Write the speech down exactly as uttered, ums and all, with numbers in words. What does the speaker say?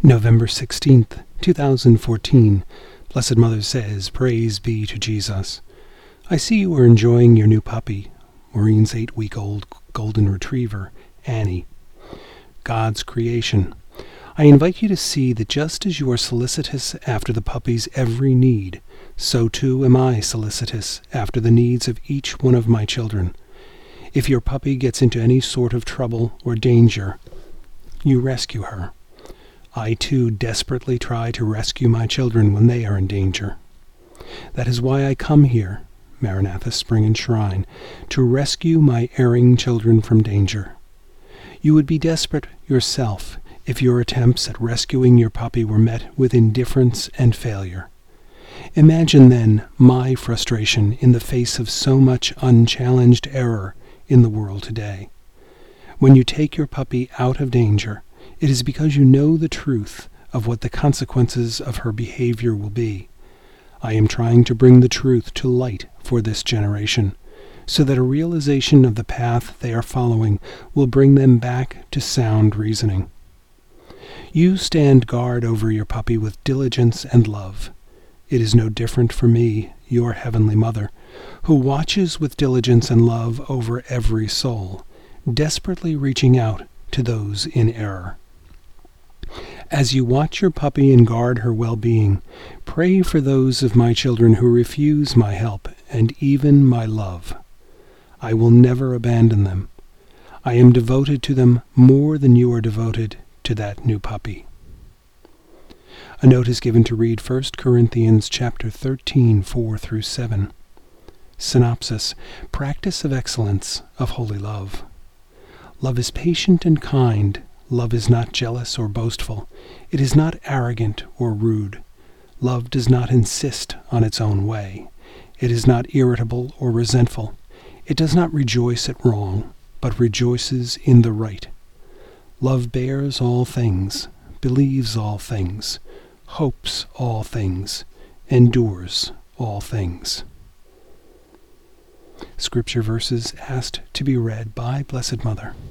November sixteenth, two thousand fourteen. Blessed Mother says, Praise be to Jesus. I see you are enjoying your new puppy, Maureen's eight-week-old golden retriever, Annie. God's creation. I invite you to see that just as you are solicitous after the puppy's every need, so too am I solicitous after the needs of each one of my children. If your puppy gets into any sort of trouble or danger, you rescue her. I too desperately try to rescue my children when they are in danger. That is why I come here, Maranatha Spring and Shrine, to rescue my erring children from danger. You would be desperate yourself if your attempts at rescuing your puppy were met with indifference and failure. Imagine then my frustration in the face of so much unchallenged error in the world today. When you take your puppy out of danger, it is because you know the truth of what the consequences of her behavior will be. I am trying to bring the truth to light for this generation, so that a realization of the path they are following will bring them back to sound reasoning. You stand guard over your puppy with diligence and love. It is no different for me, your Heavenly Mother, who watches with diligence and love over every soul, desperately reaching out to those in error. As you watch your puppy and guard her well-being, pray for those of my children who refuse my help and even my love. I will never abandon them. I am devoted to them more than you are devoted to that new puppy. A note is given to read First Corinthians chapter thirteen, four through seven. Synopsis: Practice of excellence of holy love. Love is patient and kind. Love is not jealous or boastful. It is not arrogant or rude. Love does not insist on its own way. It is not irritable or resentful. It does not rejoice at wrong, but rejoices in the right. Love bears all things, believes all things, hopes all things, endures all things. Scripture verses asked to be read by Blessed Mother.